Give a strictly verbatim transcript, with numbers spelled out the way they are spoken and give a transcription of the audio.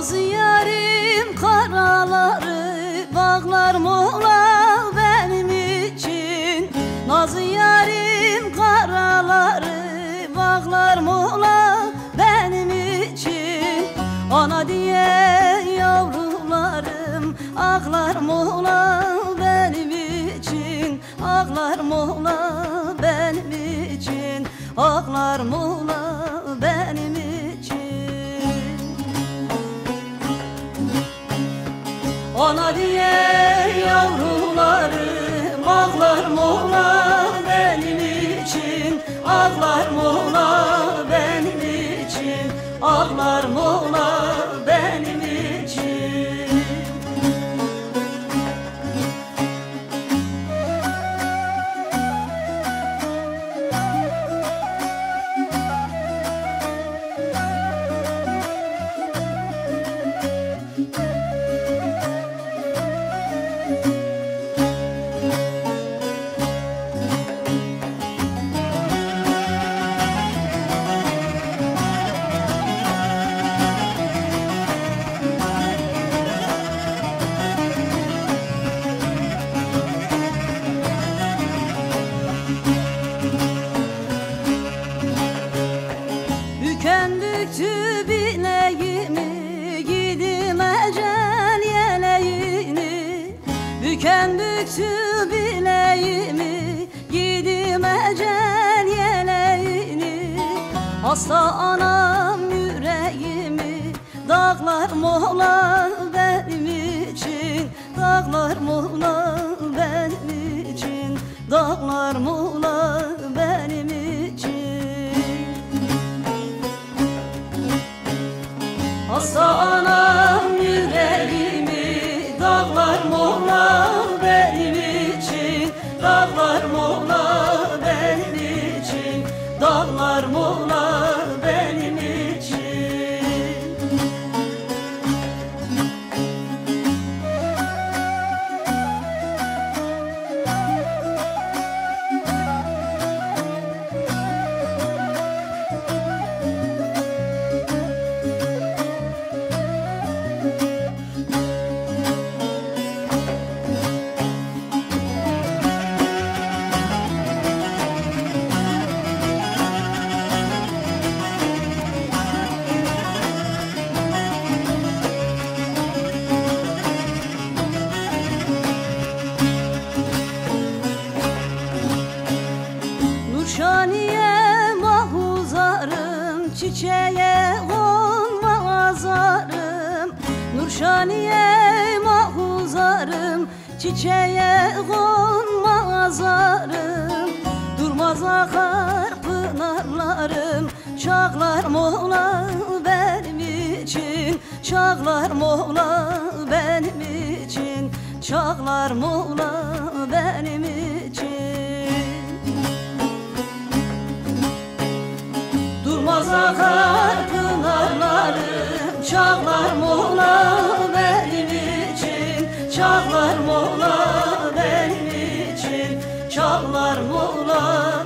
Nazlı yarim karaları bağlar mola benim için. Nazlı yarim karaları bağlar mola benim için. Ana diye yavrularım ağlar mola benim için. Ağlar mola benim için. Ağlar mola benim için. Ana diye yavrularım ağlar mola benim için. Ağlar mola benim için. Ağlar mola benim için. Bükendükçü bileğimi gidim ecel yeleğini. Bükendükçü bileğimi gidim ecel yeleğini. Hasta anam yüreğimi dağlar mola benim için. Dağlar mola benim için. Dağlar mola benim için. Hasta anam yüreğimi dağlar mola benim için. Dağlar mola benim için. Dağlar mola benim için. Nurşaniye mahuzarım, çiçeğe konmazarım. Nurşaniye mahuzarım, çiçeğe konmazarım. Durmaz akar pınarlarım, çağlar mola benim için. Çağlar mola benim için. Çağlar mola benim için. Durmaz akar pınarlarım, çağlar mola benim için. Çağlar mola benim için. Çağlar mola